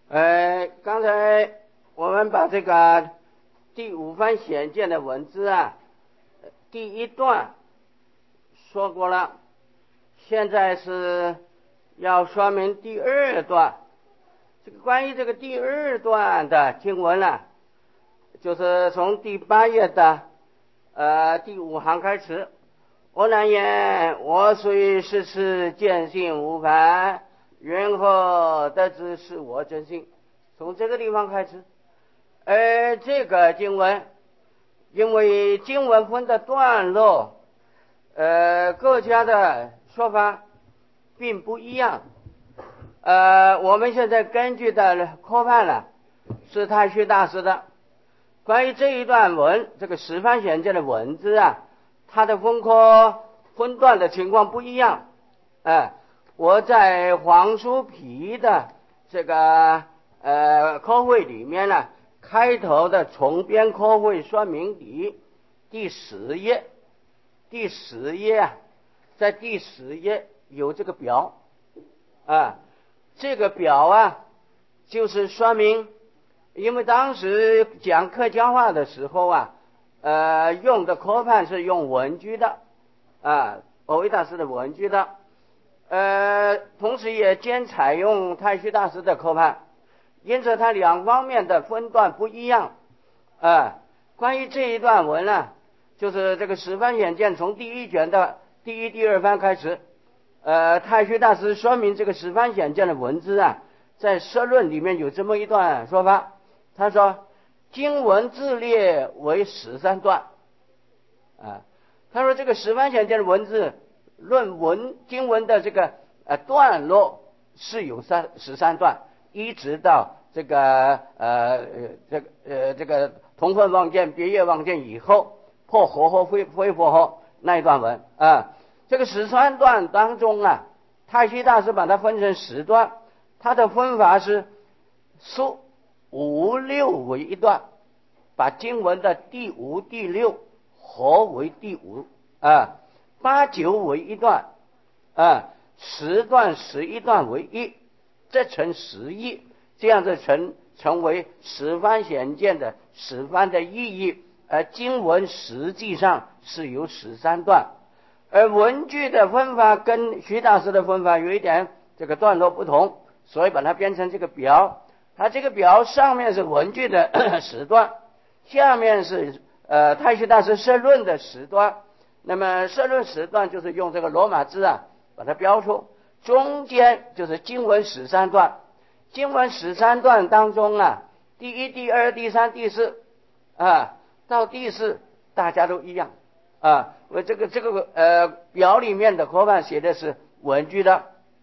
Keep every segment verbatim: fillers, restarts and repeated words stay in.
呃，刚才我们把这个第五番显见的文字啊，第一段说过了，现在是要说明第二段。这个关于这个第二段的经文呢，就是从第八页的呃第五行开始。我难言，我虽时时见性无烦，云何得知是我真心？从这个地方开始。而这个经文，因为经文分的段落，呃，各家的说法并不一样。呃，我们现在根据的科判呢，是太虚大师的。关于这一段文，这个十番显见的文字啊，它的分科分段的情况不一样。呃，我在黄书皮的这个呃科会里面呢，开头的重编科会说明里第十页，第十页啊，在第十页有这个表啊，这个表啊，就是说明，因为当时讲客家话的时候啊，呃，用的科判是用文句的啊，欧维大师的文句的，呃，同时也兼采用太虚大师的科判，因此它两方面的分段不一样啊。关于这一段文呢，就是这个十番显见从第一卷的第一、第二番开始，呃，太虚大师说明这个十番显见的文字啊，在社论里面有这么一段说法，他说经文自列为十三段啊。他说这个十番显见的文字论文经文的这个呃段落是有三十三段，一直到这个呃这个呃这个同分望见别业望见以后破活后恢恢复后那一段文啊。这个十三段当中啊，太虚大师把它分成十段，它的分法是数五六为一段，把经文的第五第六合为第五啊，八九为一段啊，十段十一段为一，这成十义，这样子成成为十番显见的十番的意义。而经文实际上是有十三段，而文句的分法跟徐大师的分法有一点这个段落不同，所以把它编成这个表。它这个表上面是文句的十段，下面是呃太虚大师社论的十段。那么社论十段就是用这个罗马字啊把它标出，中间就是经文十三段。经文十三段当中啊，第一、第二、第三、第四啊，到第四大家都一样啊。我这个这个呃表里面的科判写的是文句的。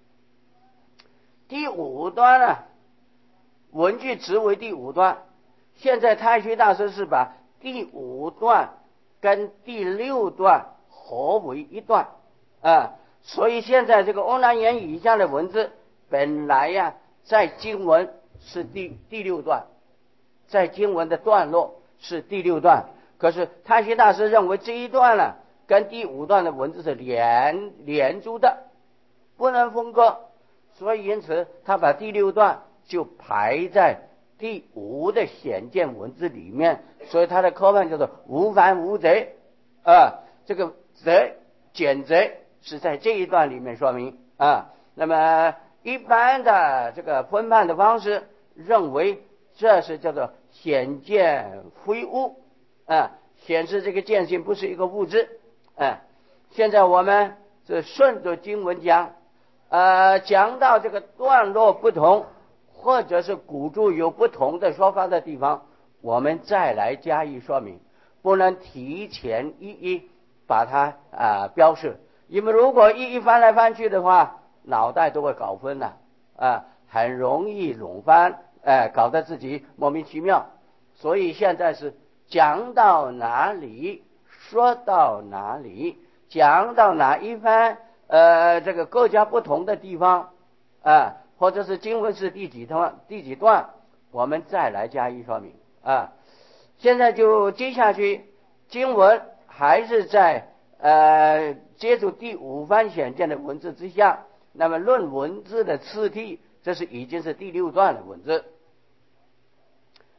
第五段呢、啊，文句只为第五段。现在太虚大师是把第五段跟第六段合为一段啊，所以现在这个欧南言以下的文字本来呀、啊，在经文是第第六段，在经文的段落是第六段，可是太虚大师认为这一段呢、啊，跟第五段的文字是连连住的，不能分割，所以因此他把第六段就排在第五的显见文字里面，所以他的科判叫做无烦无贼啊，这个贼减贼是在这一段里面说明啊。那么一般的这个分判的方式认为这是叫做显见非物啊，显示这个见性不是一个物质啊。现在我们是顺着经文讲，呃，讲到这个段落不同，或者是古注有不同的说法的地方，我们再来加以说明，不能提前一一把它啊、呃、标示，因为如果一一翻来翻去的话，脑袋都会搞混了啊，很容易冗翻，哎、呃，搞得自己莫名其妙。所以现在是讲到哪里说到哪里，讲到哪一番呃这个各家不同的地方啊，或者是经文是第几段第几段，我们再来加以说明啊。现在就接下去，经文还是在呃接触第五番显见的文字之下，那么论文字的次第，这是已经是第六段的文字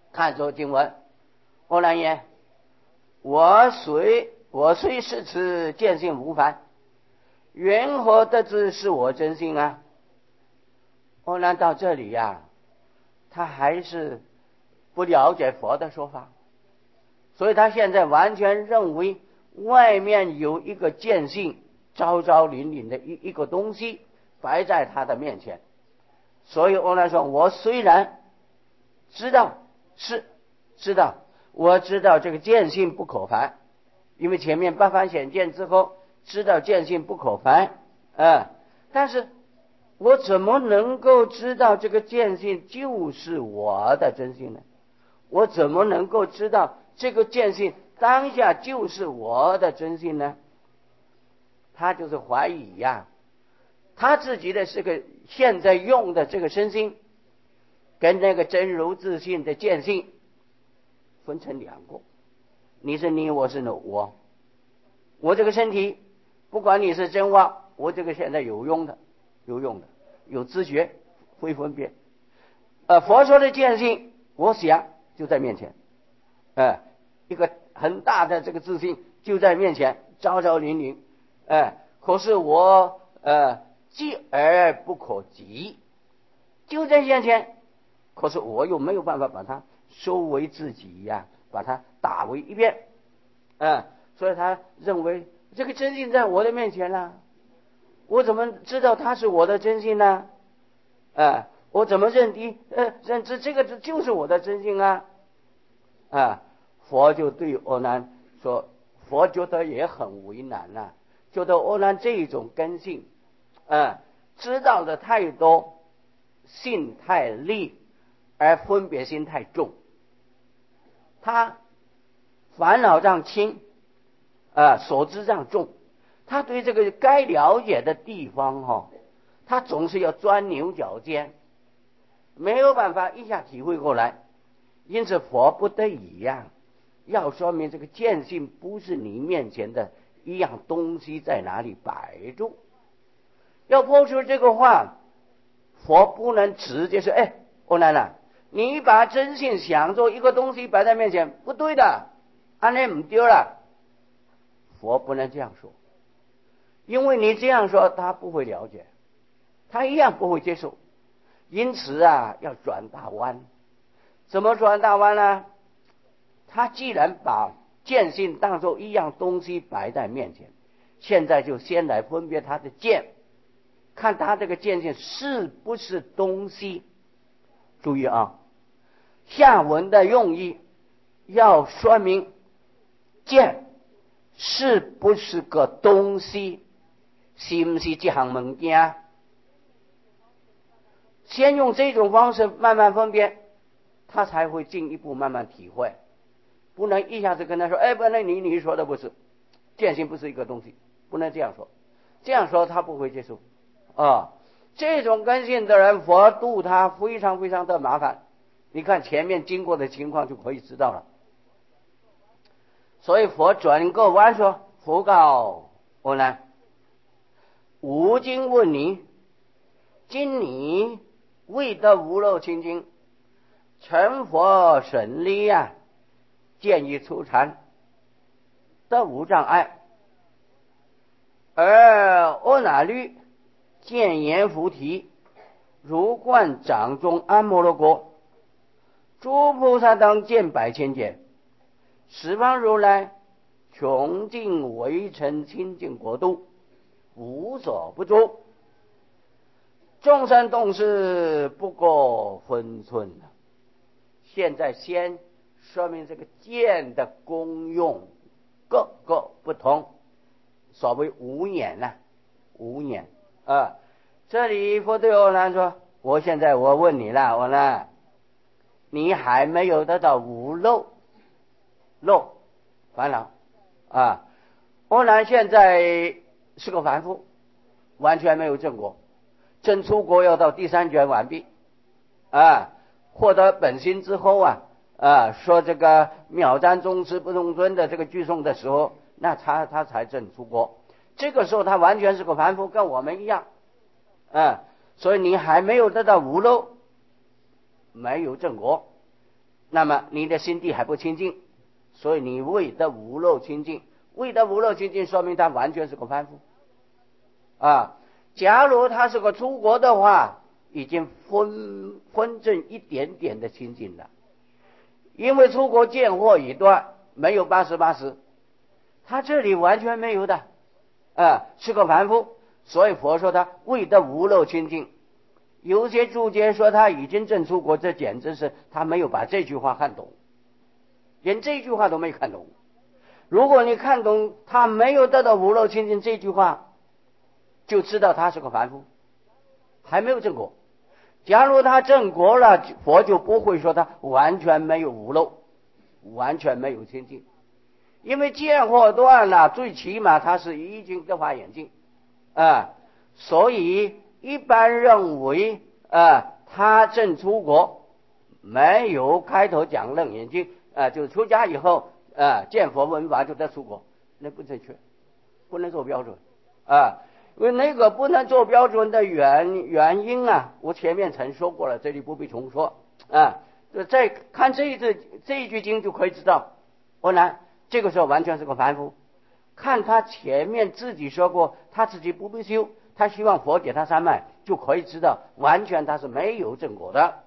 看着经文，欧南言，我虽我虽是持见性无烦，缘何得知是我真性啊？欧南到这里呀、啊，他还是不了解佛的说法，所以他现在完全认为外面有一个见性昭昭凛凛的一一个东西摆在他的面前。所以欧南说，我虽然知道是知道我知道这个见性不可烦，因为前面八番显见之后知道见性不可烦啊，但是我怎么能够知道这个见性就是我的真性呢？我怎么能够知道这个见性当下就是我的真性呢？他就是怀疑呀、啊，他自己的这个现在用的这个身心跟那个真如自性的见性分成两个，你是你，我是我，我这个身体不管你是真妄，我这个现在有用的有用的有知觉会分别。呃，佛说的见性我想就在面前，呃，一个很大的这个自信就在面前昭昭凛凛，呃，可是我呃继而不可及，就在面前，可是我又没有办法把它收为自己呀、啊，把它打为一边，呃，所以他认为这个真性在我的面前了，我怎么知道它是我的真性呢？呃，我怎么认定呃认知这个就是我的真性啊？啊，佛就对阿难说，佛觉得也很为难呐、啊，觉得阿难这种根性，啊，知道的太多，性太利，而分别心太重，他烦恼障轻，啊，所知障重，他对这个该了解的地方哈、哦，他总是要钻牛角尖，没有办法一下体会过来。因此佛不得已呀、啊，要说明这个见性不是你面前的一样东西在哪里摆住，要抛出这个话，佛不能直接说，哎，阿难啊，你把真性想做一个东西摆在面前，不对的，安那不丢了。佛不能这样说，因为你这样说他不会了解，他一样不会接受。因此啊，要转大弯。怎么转大弯呢？他既然把见性当作一样东西摆在面前，现在就先来分别他的见，看他这个见性是不是东西。注意啊，下文的用意要说明见是不是个东西，是不是这项物件，先用这种方式慢慢分辨，他才会进一步慢慢体会。不能一下子跟他说，哎，不能你你说的不是，见性不是一个东西，不能这样说，这样说他不会接受啊。这种根性的人，佛度他非常非常的麻烦，你看前面经过的情况就可以知道了。所以佛转个弯说，佛告阿难，吾今问你，今你未得无漏清净，成佛神力啊，见一初禅，得无障碍，而阿那律见言菩提，如观掌中阿摩罗果，诸菩萨当见百千劫，十方如来穷尽围城清净国度，无所不住，众生动事不过分寸。现在先说明这个见的功用各个不同，所谓无眼呐、啊，无眼啊。这里佛对阿难说，我现在我问你了，阿难，你还没有得到无漏漏烦恼啊？阿难现在是个凡夫，完全没有证果，证出国要到第三卷完毕啊，获得本心之后啊啊，说这个藐瞻宗师不动尊的这个句诵的时候，那他他才证出国。这个时候他完全是个凡夫，跟我们一样啊，所以你还没有得到无漏，没有正果。 那么你的心地还不清净，所以你未得无漏清净。未得无漏清净，说明他完全是个凡夫啊。假如他是个出国的话，已经分分证一点点的清净了，因为出国见惑已断，没有八十八十，他这里完全没有的啊，是个凡夫，所以佛说他未得无漏清净。有些注解说他已经证出国，这简直是他没有把这句话看懂，连这句话都没看懂。如果你看懂他没有得到无漏清净这句话，就知道他是个凡夫，还没有证果。假如他证果了，佛就不会说他完全没有无漏，完全没有清净。因为见惑断了，最起码他是已经得法眼净啊，所以一般认为啊，他证出国没有开头讲楞严经啊，就是出家以后啊，见佛闻法就得出国，那不正确，不能做标准啊。因为那个不能做标准的原原因啊，我前面曾说过了，这里不必重说啊。再看这一字这一句经就可以知道，欧南这个时候完全是个凡夫。看他前面自己说过，他自己不必修，他希望佛给他三脉，就可以知道完全他是没有正果的。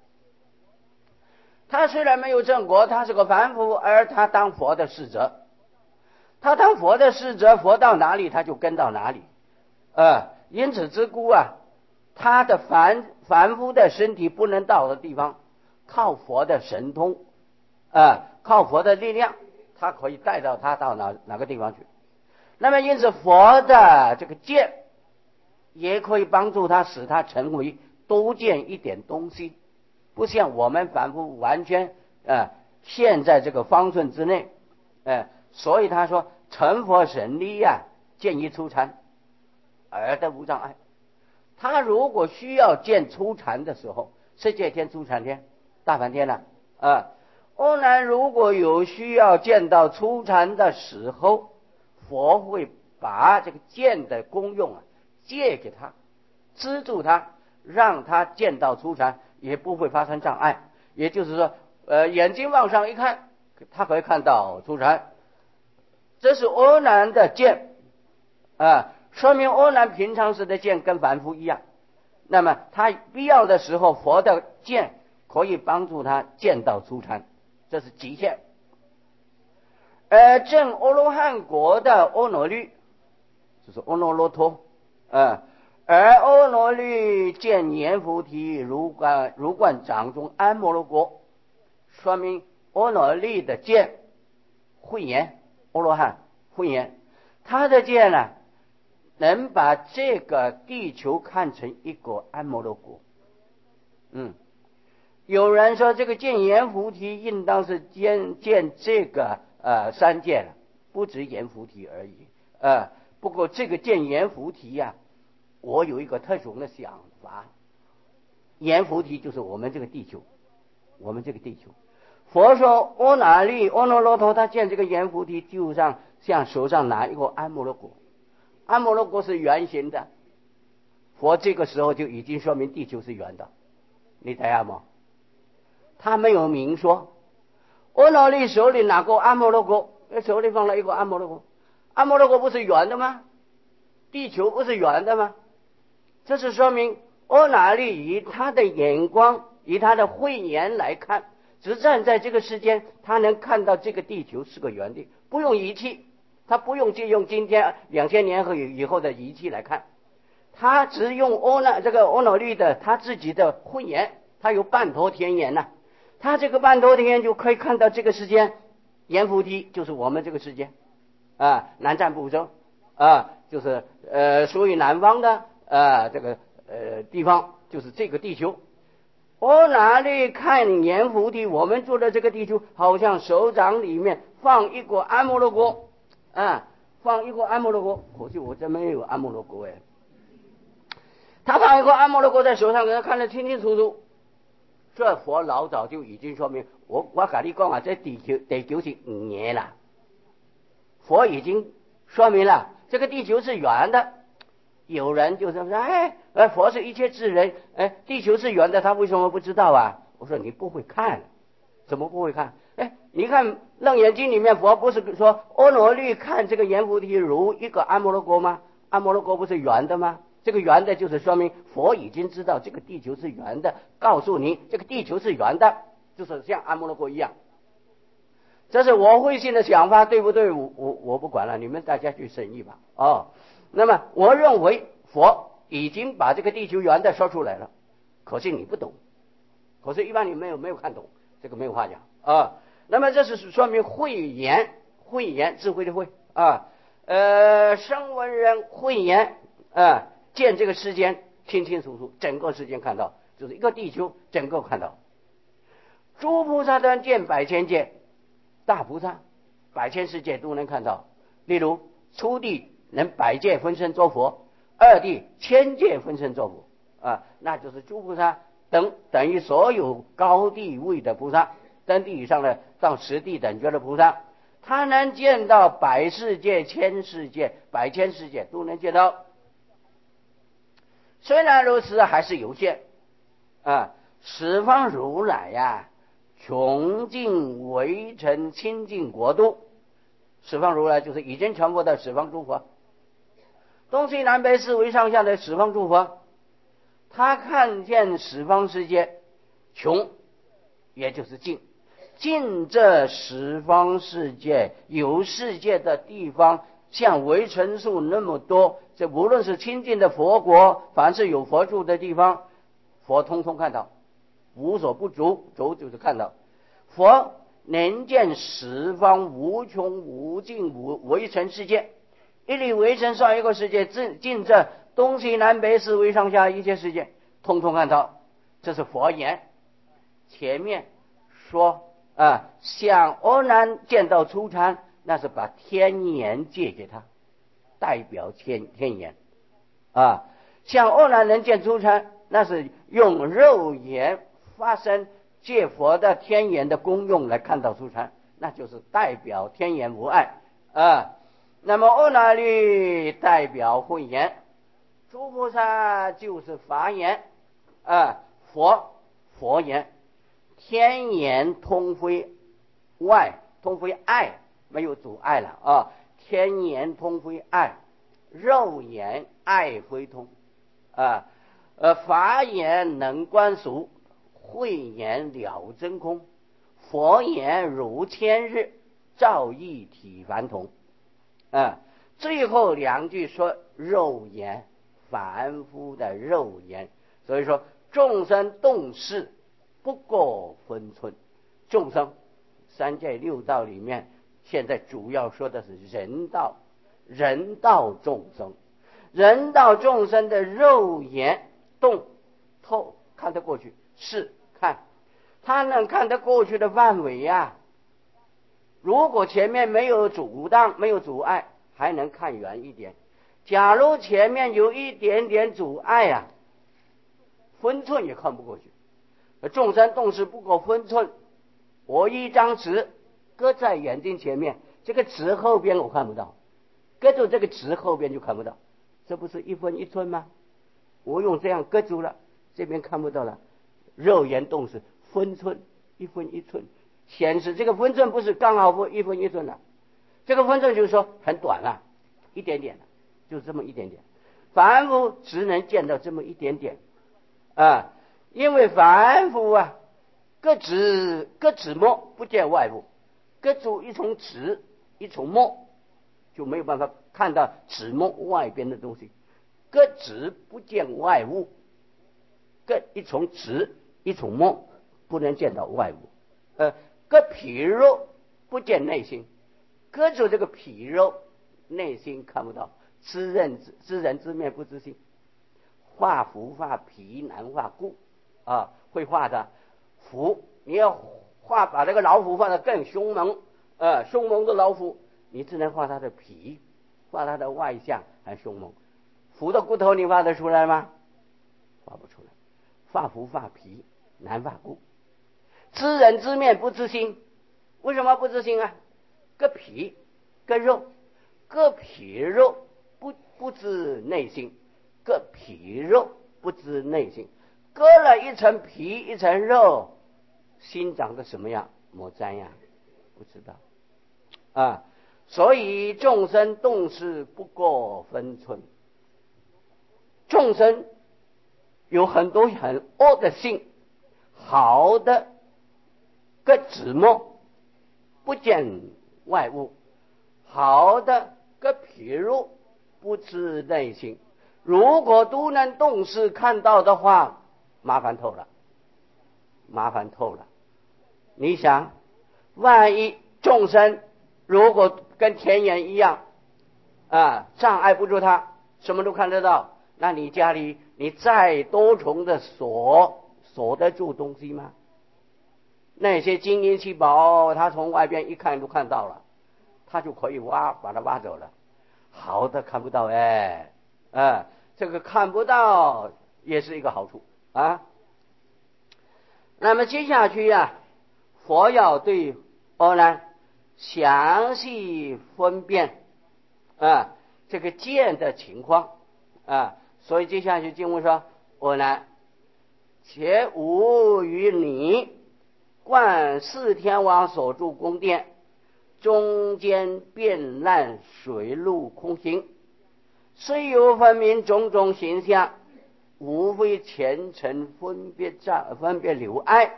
他虽然没有正果，他是个凡夫，而他当佛的侍者，他当佛的侍者，佛到哪里他就跟到哪里。呃，因此之故啊，他的凡凡夫的身体不能到的地方，靠佛的神通，呃，靠佛的力量，他可以带到他到哪哪个地方去。那么因此佛的这个见也可以帮助他，使他成为多见一点东西，不像我们凡夫完全呃陷在这个方寸之内，呃，所以他说成佛神力呀、啊，见一初禅而得无障碍。他如果需要见初禅的时候，世界天、初禅天、大梵天呢、啊？啊，欧南如果有需要见到初禅的时候，佛会把这个见的功用啊借给他，资助他，让他见到初禅，也不会发生障碍。也就是说，呃，眼睛往上一看，他可以看到初禅，这是欧南的见啊。说明欧南平常时的见跟凡夫一样，那么他必要的时候，佛的见可以帮助他见到初禅，这是极限。而证阿罗汉国的阿耨律，就是阿耨罗陀啊，而阿耨律见阎浮提如观如观掌中安摩罗国，说明阿耨律的见慧眼，阿罗汉慧眼，他的见呢、啊能把这个地球看成一个安摩罗国。嗯，有人说这个见阎浮提应当是见见这个呃三界了，不止阎浮提而已。呃，不过这个见阎浮提呀、啊，我有一个特殊的想法，阎浮提就是我们这个地球，我们这个地球。佛说阿那律阿耨罗陀，他见这个阎浮提，就像像手上拿一个安摩罗国。安摩罗国是圆形的，佛这个时候就已经说明地球是圆的，你睇下吗？他没有明说。阿耨律手里拿过安摩罗国，手里放了一个安摩罗国，安摩罗国不是圆的吗？地球不是圆的吗？这是说明阿那律以他的眼光，以他的慧眼来看，只站在这个时间，他能看到这个地球是个圆的，不用仪器。他不用借用今天两千年后以后的仪器来看，他只用阿那这个阿耨律的他自己的慧眼，他有半陀天眼呐、啊，他这个半陀天眼就可以看到这个时间，阎浮提就是我们这个世界啊，南瞻部洲啊，就是呃属于南方的啊这个呃地方，就是这个地球。阿那律看阎浮提，我们住的这个地球，好像手掌里面放一个安摩罗国。啊，放一个安摩罗国，可惜我这没有安摩罗国哎。他放一个安摩罗国在手上，给他看得清清楚楚。这佛老早就已经说明，我我跟你讲啊，这地球地球是圆了。佛已经说明了，这个地球是圆的。有人就说，哎，呃，佛是一切智人，哎，地球是圆的，他为什么不知道啊？我说你不会看， 怎么不会看？哎，你看《楞严经》里面佛不是说阿罗律看这个阎浮提如一个阿摩罗国吗？阿摩罗国不是圆的吗？这个圆的就是说明佛已经知道这个地球是圆的，告诉你这个地球是圆的，就是像阿摩罗国一样。这是我慧心的想法，对不对？我我我不管了，你们大家去审议吧。哦，那么我认为佛已经把这个地球圆的说出来了，可是你不懂，可是一般你没有没有看懂，这个没有话讲啊。那么这是说明慧眼，慧眼智慧的慧啊，呃，声闻人慧眼啊，见这个世间清清楚楚，整个世间看到，就是一个地球整个看到。诸菩萨当见百千界，大菩萨百千世界都能看到。例如初地能百界分身作佛，二地千界分身作佛啊，那就是诸菩萨等等于所有高地位的菩萨，登地以上的到十地等觉的菩萨，他能见到百世界、千世界、百千世界都能见到。虽然如此，还是有限啊。十方如来呀、啊，穷尽围城清净国度。十方如来就是已经传播到十方诸佛，东西南北四维上下的十方诸佛，他看见十方世界穷，也就是尽，尽这十方世界有世界的地方，像围城数那么多，这无论是清净的佛国，凡是有佛住的地方，佛通通看到，无所不足，足就是看到。佛能见十方无穷无尽无围城世界，一粒围城上一个世界，尽这东西南北四维上下一切世界，通通看到。这是佛言。前面说啊，像阿难见到初禅，那是把天眼借给他，代表天天眼啊。像阿难能见初禅，那是用肉眼发生借佛的天眼的功用来看到初禅，那就是代表天眼无碍啊。那么阿那律代表慧眼，诸菩萨就是法眼啊，佛佛眼，天眼通非外，通非爱，没有阻碍了啊。天眼通非爱，肉眼爱非通啊。呃，法眼能观俗，慧眼了真空，佛眼如千日，照一体凡同啊。最后两句说肉眼，凡夫的肉眼，所以说众生动事不过分寸。众生三界六道里面，现在主要说的是人道，人道众生，人道众生的肉眼动透看得过去，是看他能看得过去的范围呀、啊。如果前面没有阻挡，没有阻碍，还能看远一点。假如前面有一点点阻碍啊，分寸也看不过去。众生动事不过分寸，我一张纸搁在眼睛前面，这个纸后边我看不到，搁住这个纸后边就看不到，这不是一分一寸吗？我用这样搁住了，这边看不到了。肉眼动事分寸，一分一寸，显示这个分寸不是刚好一分一寸了，这个分寸就是说很短了，一点点了，就这么一点点。凡夫只能见到这么一点点啊，因为凡夫啊，各指各指墨不见外物，各住一重纸一重墨，就没有办法看到纸墨外边的东西。各指不见外物，各一重纸一重墨，不能见到外物。呃，各皮肉不见内心，割住这个皮肉，内心看不到。知人知人知面不知心，画符画皮难画故啊，会画的符，你要画把这个老虎画得更凶猛，呃，凶猛的老虎，你只能画它的皮，画它的外相还凶猛。符的骨头你画得出来吗？画不出来。画符画皮难画故，知人知面不知心。为什么不知心啊？割皮割肉，割皮肉不不知内心，割皮肉不知内心，割了一层皮一层肉， 心长得什么样？莫瞻呀，不知道啊。所以众生动事不过分寸，众生有很多很恶的性，好的个指目不见外物，好的个譬如不知内心。如果都能动视看到的话，麻烦透了，麻烦透了。你想，万一众生如果跟田园一样啊，障碍不住他，什么都看得到，那你家里你再多重的锁锁得住东西吗？那些金银器宝，他从外边一看都看到了，他就可以挖把它挖走了。好的看不到，哎，啊，这个看不到也是一个好处啊。那么接下去呀、啊，佛要对阿难详细分辨啊这个见的情况啊，所以接下去经文说：阿难，且吾与你观四天王所住宫殿，中间遍览水陆空行，虽有分明种种形象，无非前尘分别障分别留碍。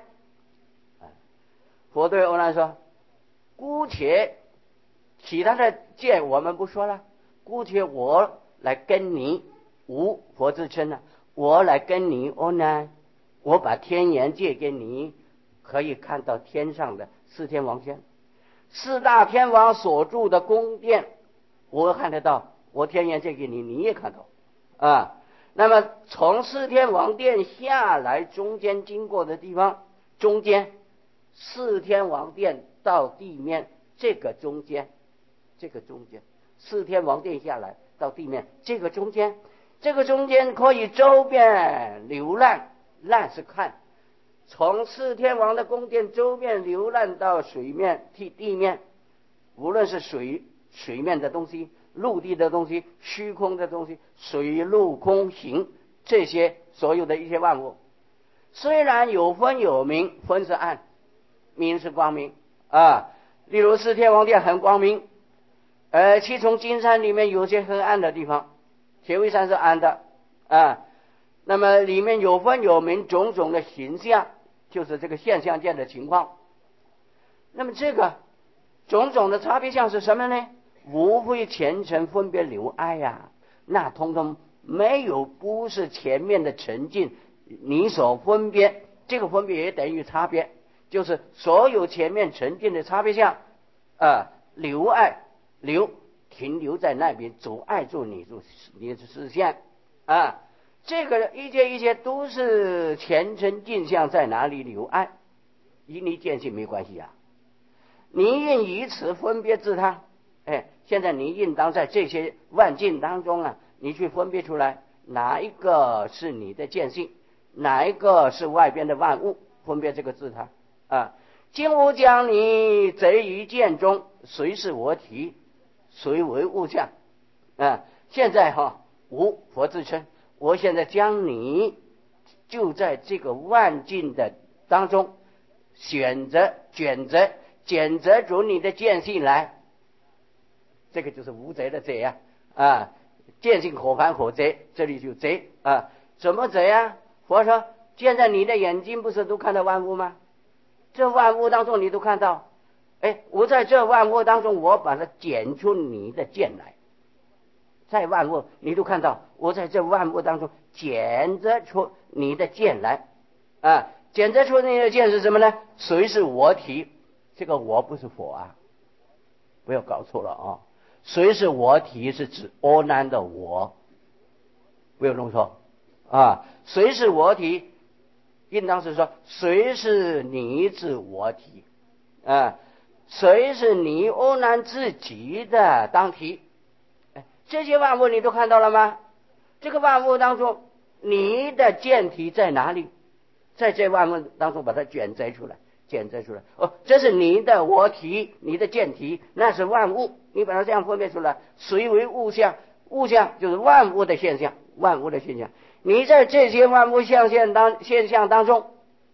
佛对阿难说：姑且其他的见我们不说了，姑且我来跟你，无佛自称呢、啊，我来跟你阿难，我把天眼借给你，可以看到天上的四天王仙，四大天王所住的宫殿，我看得到，我天眼借给你，你也看到啊。那么从四天王殿下来，中间经过的地方，中间四天王殿到地面，这个中间，这个中间，四天王殿下来到地面，这个中间，这个中间可以周边浏览，览是看，从四天王的宫殿周边浏览到水面地地面，无论是水水面的东西，陆地的东西，虚空的东西，水陆空行，这些所有的一些万物，虽然有分有明，分是暗，明是光明啊。例如四天王殿很光明，而七重金山里面有些很暗的地方，铁围山是暗的啊。那么里面有分有明，种种的形象，就是这个现象界的情况。那么这个种种的差别相是什么呢？无非前尘分别留碍呀、啊，那通通没有，不是前面的沉浸你所分别，这个分别也等于差别，就是所有前面沉浸的差别相啊，留碍留停留在那边，阻碍住你住你的视线啊。这个一切一切都是前尘镜像，在哪里留碍，与你见性没关系啊。你应以此分别自他，哎，现在你应当在这些万境当中啊，你去分别出来，哪一个是你的见性，哪一个是外边的万物，分别这个自他啊。今吾将你贼于见中，谁是我体，谁为物象啊？现在哈，无佛自称，我现在将你就在这个万境的当中选择选择拣择出你的见性来，这个就是无贼的贼啊啊！见性可凡可贼，这里就贼啊！怎么贼啊？佛说，现在你的眼睛不是都看到万物吗？这万物当中你都看到，哎，我在这万物当中，我把它拣出你的见来，在万物你都看到，我在这万物当中拣择出你的见来啊！拣择出你的见是什么呢？谁是我体？这个我不是佛啊，不要搞错了啊！谁是我体是指阿难的我，不要弄错啊！谁是我体，应当是说谁是你指我体啊？谁是你阿难自己的当体？哎，这些万物你都看到了吗？这个万物当中，你的见体在哪里？在这万物当中把它选择出来。选择出来哦，这是你的我体，你的见体，那是万物，你把它这样分别出来，谁为物象？物象就是万物的现象，万物的现象。你在这些万物象现当现象当中，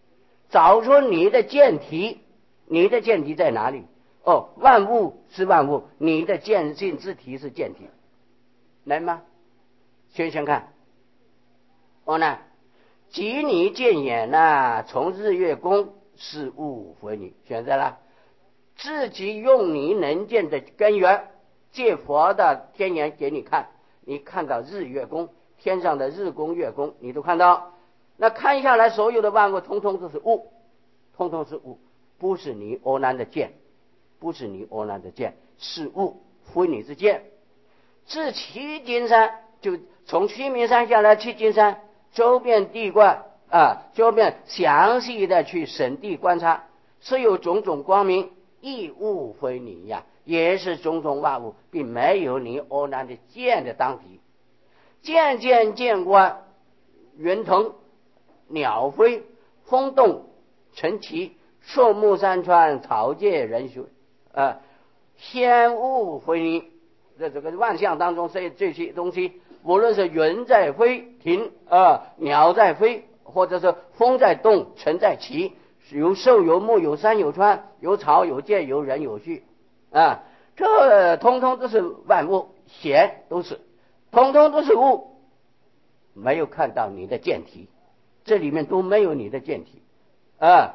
找出你的见体，你的见体在哪里？哦，万物是万物，你的见性之体是见体，能吗？想想看。哦呢，即你见眼呐，从日月宫是物回你，选择了自己用你能见的根源，借佛的天眼给你看，你看到日月宫，天上的日宫月宫你都看到，那看下来所有的万物通通都是物，通通是物，不是你阿难的见，不是你阿难的见，是物非你之见。至七金山，就从须弥山下来七金山周边地观啊，周边详细的去审地观察，是有种种光明，亦物非你呀，也是种种万物，并没有你阿难的见的当体。见见见观，云腾鸟飞，风动尘起，树木山川，草芥人水啊，天物非你。在这个万象当中，这这些东西，无论是云在飞停啊，鸟在飞，或者是风在动，尘在起，有兽有木有山有川，有草有芥有人有序啊，这通通都是万物，显都是，通通都是物，没有看到你的见体，这里面都没有你的见体啊。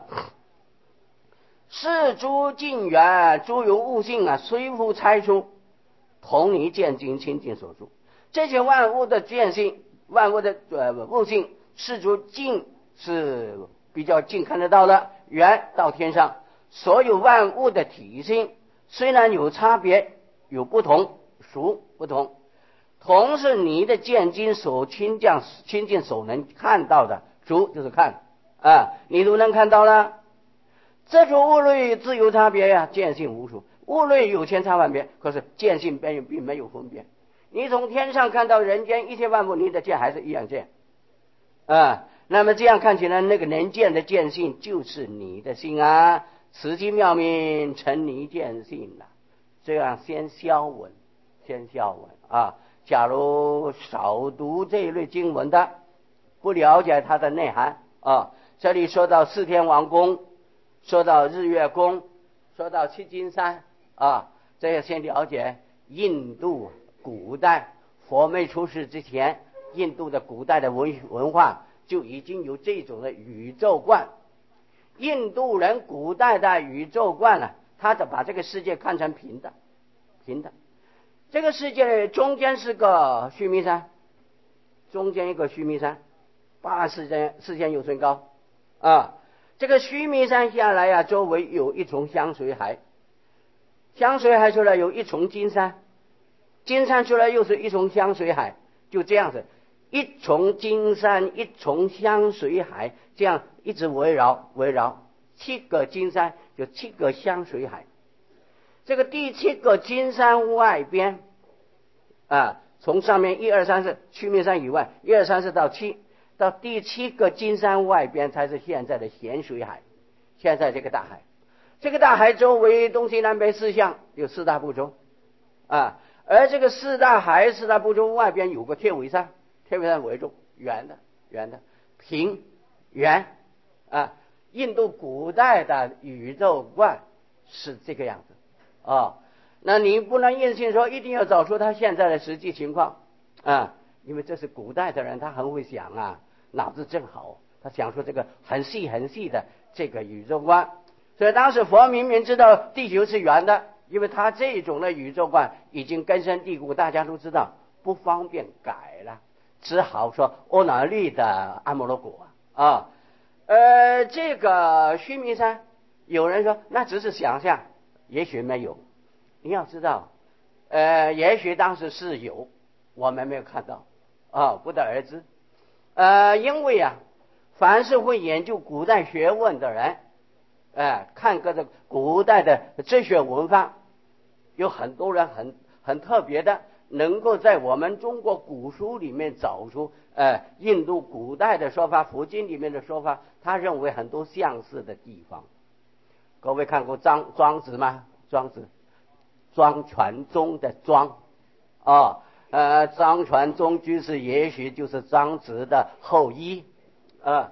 是诸境缘，诸有物性啊，虽复猜出，同你见经清净所著。这些万物的见性，万物的呃物性，是诸境是比较近看得到的，缘到天上，所有万物的体性虽然有差别，有不同，属不同，同是你的见经所亲近亲近所能看到的，属就是看啊，你都能看到了。这种物类自有差别呀、啊，见性无数，物类有千差万别，可是见性并并没有分别。你从天上看到人间一切万物，你的见还是一样见啊。那么这样看起来，那个能见的见性就是你的心啊，此即妙名成你见性了。这样先消文，先消文啊。假如少读这一类经文的，不了解它的内涵啊。这里说到四天王宫，说到日月宫，说到七金山啊，这要先了解印度古代佛没出世之前，印度的古代的文文化就已经有这种的宇宙观。印度人古代的宇宙观呢、啊，他就把这个世界看成平的，平的。这个世界中间是个须弥山，中间一个须弥山，八四千四千有寸高啊。这个须弥山下来啊，周围有一重香水海，香水海出来有一重金山，金山出来又是一重香水海，就这样子，一重金山，一重香水海，这样一直围绕围绕，七个金山就七个香水海。这个第七个金山外边啊，从上面一二三四须弥山以外，一二三四到七，到第七个金山外边才是现在的咸水海，现在这个大海。这个大海周围东西南北四向有四大部洲啊，而这个四大海四大部洲外边有个天尾山，天尾山围住，圆的圆的平圆啊。印度古代的宇宙观是这个样子啊，那你不能硬性说一定要找出他现在的实际情况啊，因为这是古代的人，他很会想啊，脑子正好，他想出这个很细很细的这个宇宙观。所以当时佛明明知道地球是圆的，因为他这种的宇宙观已经根深蒂固，大家都知道，不方便改了，只好说阿那律的阿摩罗果啊。呃，这个须弥山，有人说那只是想象，也许没有。你要知道，呃，也许当时是有，我们没有看到啊，不得而知。呃，因为啊，凡是会研究古代学问的人，哎、呃，看各种古代的哲学文化，有很多人很很特别的，能够在我们中国古书里面找出，呃，印度古代的说法，佛经里面的说法，他认为很多相似的地方。各位看过庄庄子吗？庄子，庄传宗的庄，啊，呃，张传宗居士也许就是庄子的后裔啊。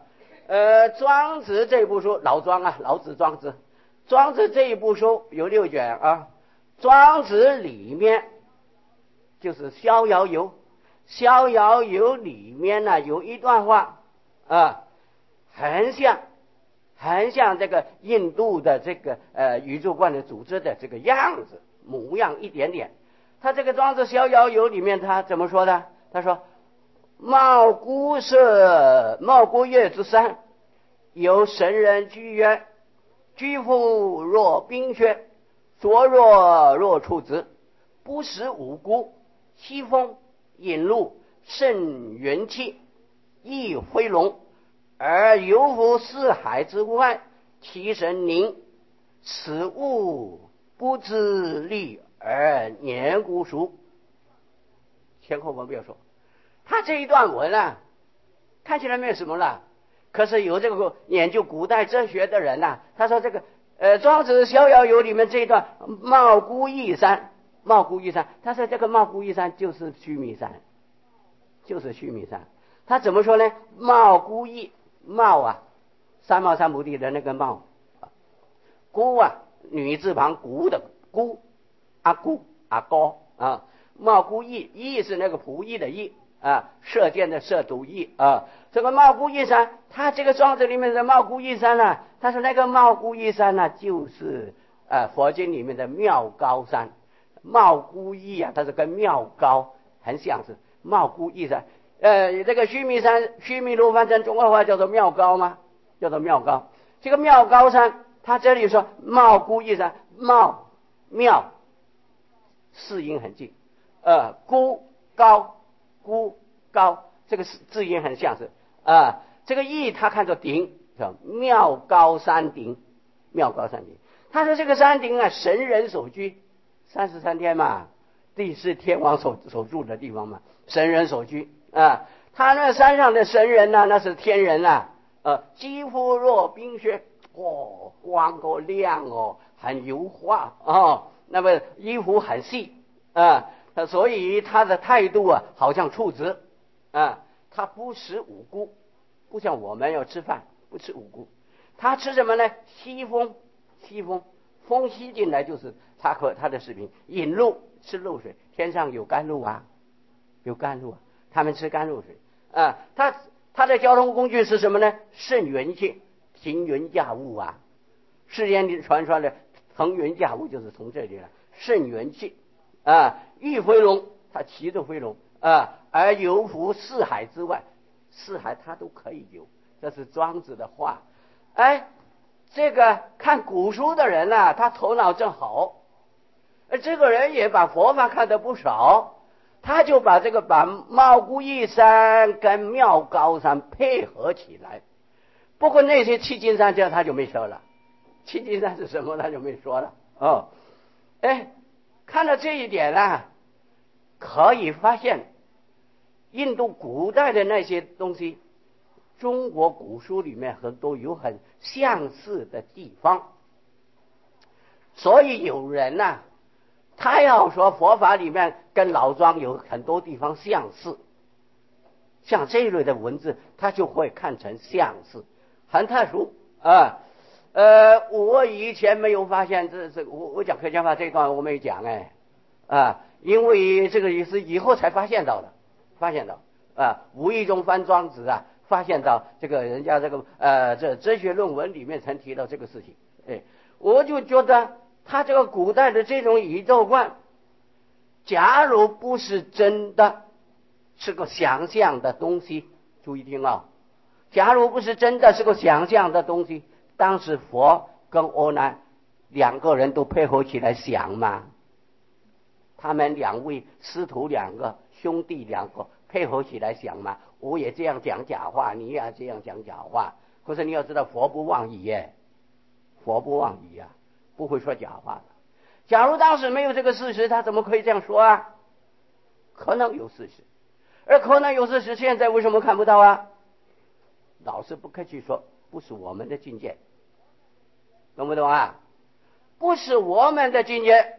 呃，庄子这部书，老庄啊，老子庄子，庄子这一部书有六卷啊。庄子里面就是《逍遥游》，《逍遥游》里面呢有一段话啊，很像，很像这个印度的这个呃宇宙观的组织的这个样子模样一点点。他这个庄子《逍遥游》里面他怎么说的？他说：“茂姑射，茂姑射之山，有神人居曰：居夫若冰雪，灼若若处子，不食五谷，西风引路，甚元气，亦飞龙，而游乎四海之外，其神灵，此物不自立而年古熟。”前后文不要说，他这一段文啊，看起来没有什么了。可是有这个研究古代哲学的人啊，他说这个呃《庄子逍遥游》里面这一段茂姑夷山，茂姑夷山，他说这个茂姑夷山就是须弥山，就是须弥山。他怎么说呢？茂姑夷，茂啊，三茂三菩提的那个茂，姑啊，女字旁姑的姑，阿姑阿高啊，茂姑夷，夷是那个仆役的役啊，射箭的射，主役啊。这个茂姑夷山，他这个庄子里面的茂姑夷山呢、啊，他说那个茂姑夷山呢、啊，就是呃佛经里面的妙高山。茂姑夷啊，它是跟妙高很相似。茂姑夷山，呃，这个须弥山，须弥罗翻成中国话叫做妙高吗？叫做妙高。这个妙高山，他这里说茂姑夷山，茂妙四音很近，呃，孤高孤高，这个字音很相似啊。这个义他看作顶，叫妙高山顶，妙高山顶。他说这个山顶啊，神人所居，三十三天嘛，地是天王所所住的地方嘛，神人所居啊。他那山上的神人呢、啊，那是天人啊，呃，肌肤若冰雪，哦，光够亮哦，很油滑哦，那么衣服很细啊，所以他的态度啊，好像处子啊，他不食五谷。不像我们要吃饭不吃五谷，他吃什么呢？西风，西风，风吸进来就是他和他的食品。引露，吃露水，天上有甘露啊，有甘露啊，他们吃甘露水啊。他他的交通工具是什么呢？乘云气，行云驾雾啊。世间里传说的腾云驾雾就是从这里来，乘云气啊。御飞龙，他骑着飞龙啊，而游乎四海之外。四海他都可以游，这是庄子的话。哎，这个看古书的人啊，他头脑正好，而这个人也把佛法看得不少，他就把这个把茂姑夷山跟妙高山配合起来。不过那些七金山这他就没说了，七金山是什么他就没说了哦。哎，看到这一点啊，可以发现印度古代的那些东西，中国古书里面很多有很相似的地方。所以有人呢、啊，他要说佛法里面跟老庄有很多地方相似，像这一类的文字，他就会看成相似，很特殊啊。呃，我以前没有发现这这，我我讲客家话这一段我没讲哎啊，因为这个也是以后才发现到的。发现到啊，无意中翻庄子啊，发现到这个人家这个呃这哲学论文里面曾提到这个事情，哎，我就觉得他这个古代的这种宇宙观，假如不是真的，是个想象的东西，注意听啊，假如不是真的是个想象的东西，当时佛跟阿难两个人都配合起来想嘛，他们两位师徒两个。兄弟两个配合起来想嘛，我也这样讲假话，你也这样讲假话。可是你要知道，佛不妄语耶，佛不妄语啊，不会说假话的。假如当时没有这个事实，他怎么可以这样说啊？可能有事实，而可能有事实，现在为什么看不到啊？老师不客气说，不是我们的境界，懂不懂啊？不是我们的境界，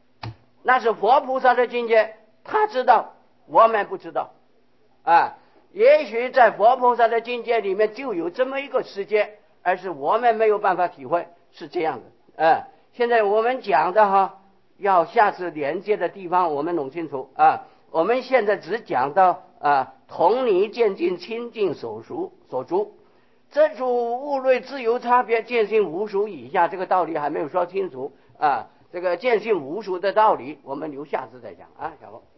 那是佛菩萨的境界，他知道。我们不知道啊， 也许在佛菩萨的境界里面就有这么一个世界，而是我们没有办法体会，是这样的。呃，现在我们讲的哈，要下次连接的地方我们弄清楚啊。我们现在只讲到啊，同理渐进清净所属所足，这诸物类自由差别见性无属以下，这个道理还没有说清楚啊。这个见性无属的道理，我们留下次再讲啊，小红。